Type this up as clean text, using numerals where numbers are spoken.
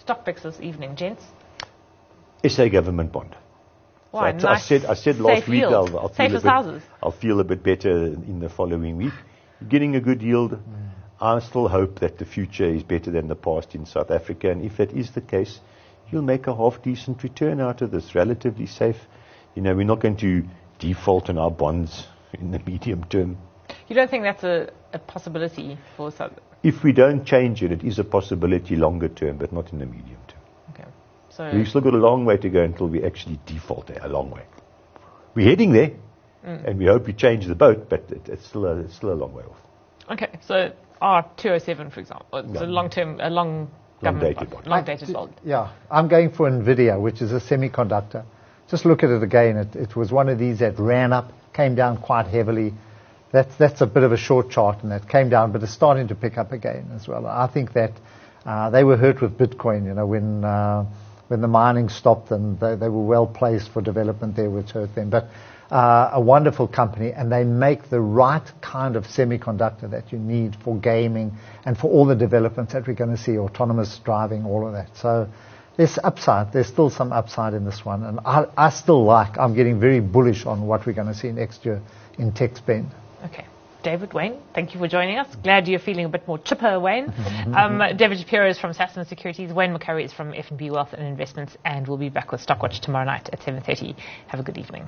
stock picks this evening, gents? SA government bond. Why? So I said last week I'll feel a bit better in the following week. You're getting a good yield. I still hope that the future is better than the past in South Africa, and if that is the case, you'll make a half-decent return out of this, relatively safe. We're not going to default on our bonds in the medium term. You don't think that's a possibility for South? If we don't change it, it is a possibility longer term, but not in the medium term. Okay. So we've still got a long way to go until we actually default there, a long way. We're heading there, and we hope we change the boat, but it's still a long way off. Okay, so R207, for example, it's a long-dated bond. Yeah, I'm going for NVIDIA, which is a semiconductor. Just look at it again. It was one of these that ran up, came down quite heavily. That's a bit of a short chart, and that came down, but it's starting to pick up again as well. I think that they were hurt with Bitcoin, when the mining stopped, and they were well placed for development there, which hurt them. But a wonderful company, and they make the right kind of semiconductor that you need for gaming and for all the developments that we're going to see, autonomous driving, all of that. So there's upside. There's still some upside in this one. And I'm getting very bullish on what we're going to see next year in tech spend. Okay. David, Wayne, thank you for joining us. Glad you're feeling a bit more chipper, Wayne. David Shapiro is from Sasson Securities. Wayne McCurry is from F&B Wealth and Investments. And we'll be back with Stockwatch tomorrow night at 7:30. Have a good evening.